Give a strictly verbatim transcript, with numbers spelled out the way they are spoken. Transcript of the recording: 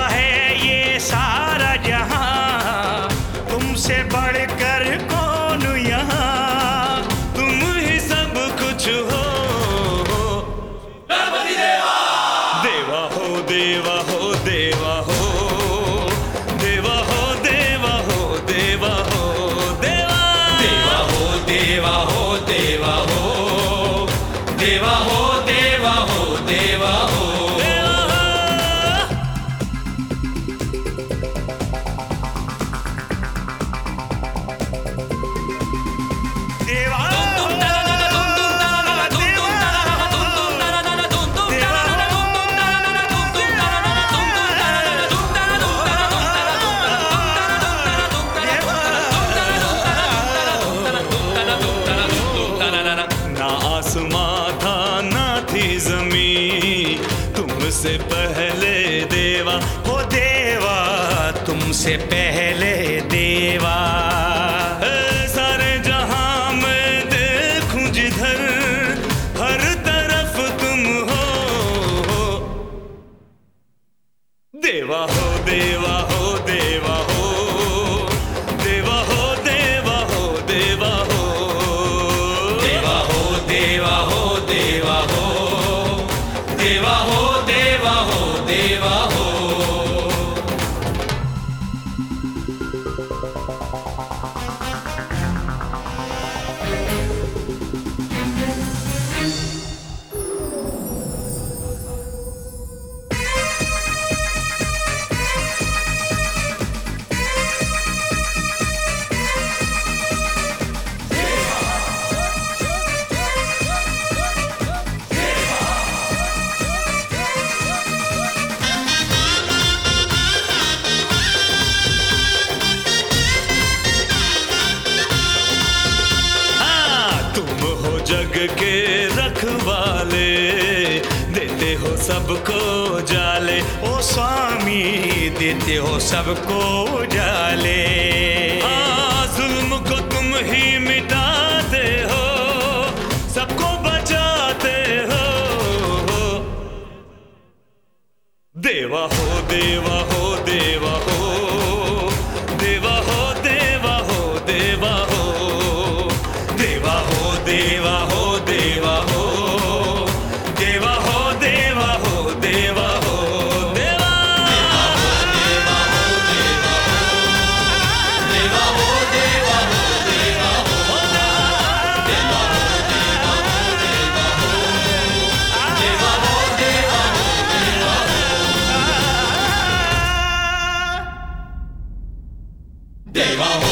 है ये सारा जहां, तुमसे बढ़कर कौन यहाँ, तुम ही सब कुछ हो। गणपति देवा, देवा हो देवा हो देवा हो, देवा हो देवा हो देवा हो, देवा देवा हो देवा हो देवा हो, देवा हो देवा हो देवा हो। तुमसे पहले देवा हो देवा, तुमसे पहले देवा। सारे जहां में देखूं जिधर, हर तरफ तुम हो। देवा हो देवा हो देवा हो, देवा हो देवा हो देवा हो, देवा हो देवा हो देवा हो, देवा हो देवा हो देवा हो। जग के रखवाले, देते हो सबको जाले, ओ स्वामी देते हो सबको जाले। हाँ, जुल्म को तुम ही मिटाते हो, सबको बचाते हो। देवा हो देवा हो देवा हो, देवा हो देवा हो देवा हो, देवा हो देवा हो देवा हो, देवा हो देवा हो देवा हो, देवा देवा हो देवा हो, देवा हो देवा हो देवा हो, देवा हो देवा हो देवा हो, देवा हो देवा हो देवा हो, देवा हो।